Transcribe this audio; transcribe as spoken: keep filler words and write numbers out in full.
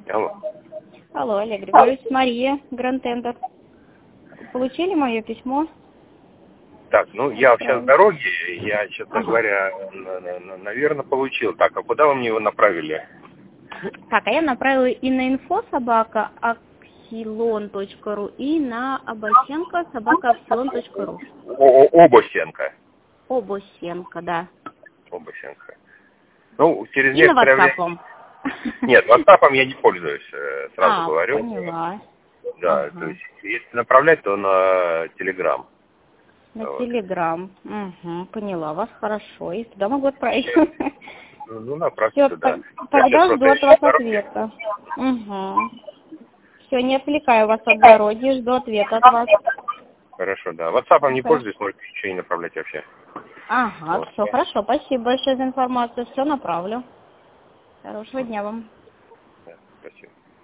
Алло. Алло, Олег Григорьевич, Мария, Гранд Тендер. Получили мое письмо? Так, ну я сейчас в дороге, я, честно Ага. говоря, наверное, получил. Так, а куда вы мне его направили? Так, а я направила и на инфо собака аксилон точка ру, и на обосенко собака аксилон точка ру. Обосенко. Обосенко, да. Обосенко. Ну, через И на некоторое WhatsApp время... вам. Нет, WhatsApp я не пользуюсь, сразу А, говорю. поняла. Да, Ага. то есть, если направлять, то на Telegram. На Вот. Телеграм. Угу, поняла вас хорошо. И туда могу отправить. Ну, ну, направьте Все, туда. тогда Я жду сейчас от просто вас ищу дороги. ответа. Угу. Все, не отвлекаю вас от дороги, жду ответа от вас. Хорошо, да. WhatsApp не Хорошо. пользуюсь, можете еще и направлять вообще. Ага, Вот. все, хорошо. Спасибо большое за информацию. Все направлю. Хорошего дня вам. Да, спасибо.